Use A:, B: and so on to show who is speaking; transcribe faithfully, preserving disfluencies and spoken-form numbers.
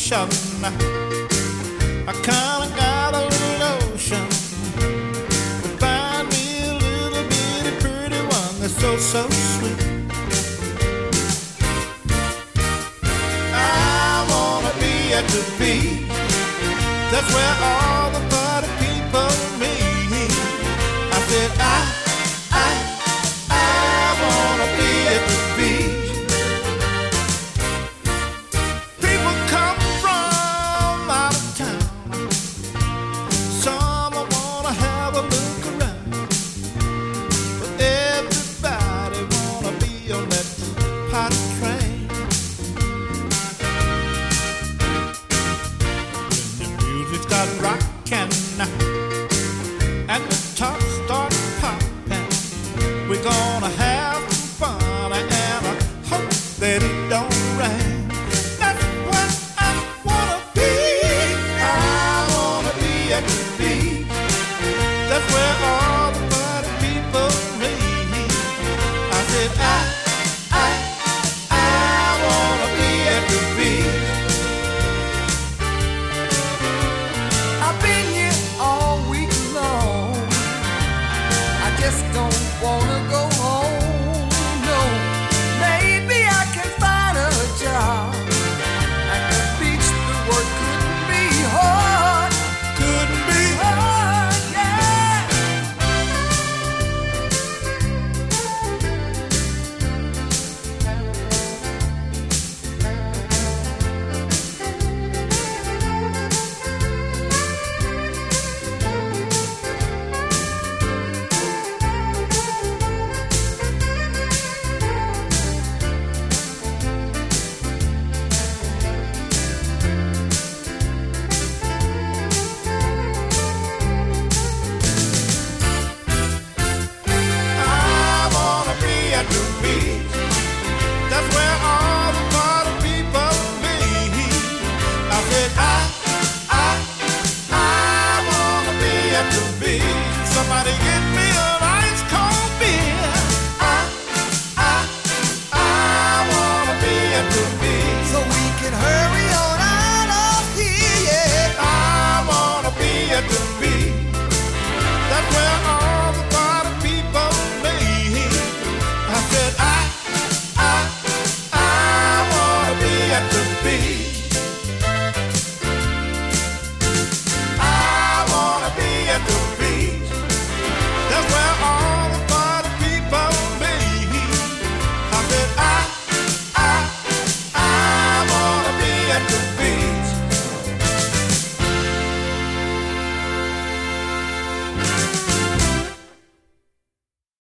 A: vacation. I kinda got a little notion to find me a little bitty pretty one that's so, so sweet. I wanna be at the beach. That's where all the party people meet. I said I, I, I wanna be at the beach. People come from out of town. Some wanna have a look around, but everybody wanna be on that party train. When the music starts rocking and the top starts popping, we're gonna